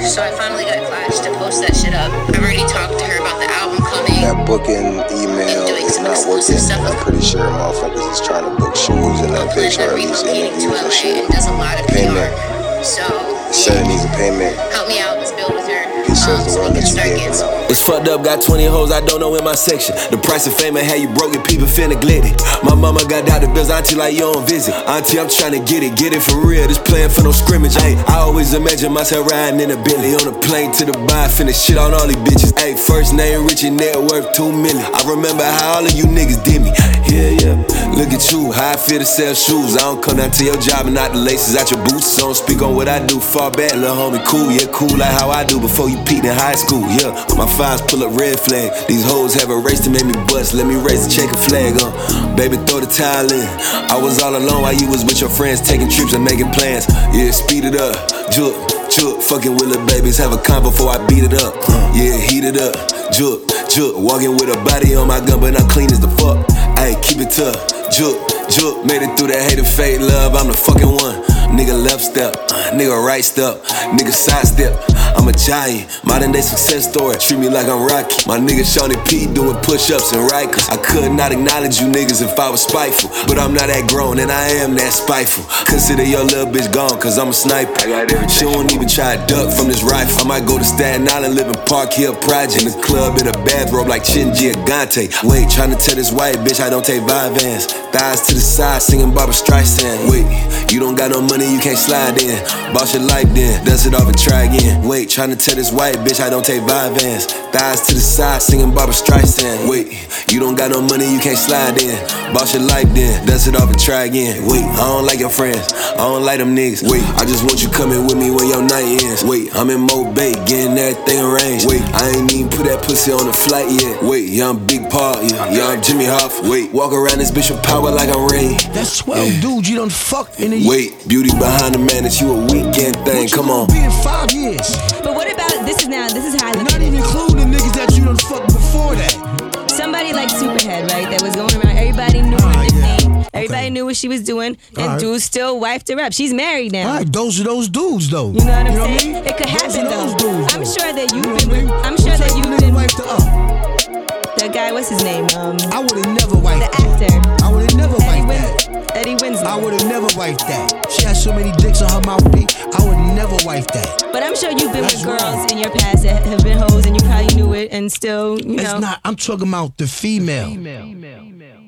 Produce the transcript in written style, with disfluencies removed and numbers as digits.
So I finally got Clash to post that shit up. I've already talked to her about the album coming. That booking email is not working. I'm pretty sure motherfuckers is trying to book shows and that bitch or at least interviews and shit. Does a lot of payment. PR. So Said it needs a payment. help me out. Let's build with her. He says the So one we that can you start gave getting him some. out. It's fucked up, got 20 hoes I don't know in my section. The price of fame and how you broke it, people feel neglected. My mama got Dr. Bills, auntie like you on visit. Auntie, I'm trying to get it for real, this playing for no scrimmage. Ay, I always imagine myself riding in a Bentley on a plane to Dubai, finna shit on all these bitches. Ay, first name Richie, net worth 2 million. I remember how all of you niggas did me. Yeah. Look at you, how I feel to sell shoes. I don't come down to your job and knock the laces out your boots. So don't speak on what I do, fall back, little homie, cool. Yeah, cool like how I do before you peaked in high school. Yeah, my files pull up red flag. These hoes have a race to make me bust. Let me raise the check and flag baby, throw the towel in. I was all alone while you was with your friends, taking trips and making plans. Yeah, speed it up, juke, fucking with little babies, have a con before I beat it up. Yeah, heat it up, juke, walking with a body on my gun, but I'm clean as the fuck. Ayy, keep it tough, juke, made it through that hate and fake love, I'm the fucking one. Nigga left step, nigga right step, nigga side step. I'm a giant, modern day success story. Treat me like I'm Rocky. My nigga Shawnee P doing push-ups and Rikers. I could not acknowledge you niggas if I was spiteful, but I'm not that grown and I am that spiteful. Consider your little bitch gone, cause I'm a sniper. She won't even try to duck from this rifle. I might go to Staten Island, live in Park Hill Project. In the club in a bathrobe like Chin Gigante. Wait, trying to tell this white bitch I don't take Vyvanse. Thighs to the side, singing Barbra Streisand. Wait, you don't got no money, you can't slide in. Boss your life then, dust it off and try again. Wait, trying to tell this white bitch I don't take Vyvanse. Thighs to the side, singing Barbra Streisand. Wait, you don't got no money, you can't slide in. Boss your life then, dust it off and try again. Wait, I don't like your friends, I don't like them niggas. Wait, I just want you coming with me when your night ends. Wait, I'm in Mo Bay, getting everything arranged. Wait, I ain't even put that pussy on the flight yet. Wait, young Big Paul, young Jimmy Hoff. Wait, walk around this bitch with power like I'm Ray. That's 12 dudes you done fucked in a year. Wait, beauty behind the man, it's you a weekend thing, come on. Be in 5 years. But what about this is how I look Not at it. even including the niggas that you done fucked before that. Somebody like Superhead, right? That was going around. Everybody knew her nickname. Everybody knew what she was doing, and dude still wifed her up. She's married now. All right, those are those dudes though. You know what I'm saying? I mean? It could happen those though. dudes, I'm though. sure that you've You know been. what I mean? I'm sure that you've been. Wiped her up. That guy, what's his name? I would have never wiped The that. actor. I would have never wiped that. Eddie Winslow. I would have never wiped that. She had so many dicks on her mouthpiece. I would never wipe that. But I'm sure you've been That's with girls wrong. in your past that have been hoes, and you probably knew it, and still, you know. It's not. I'm talking about the female.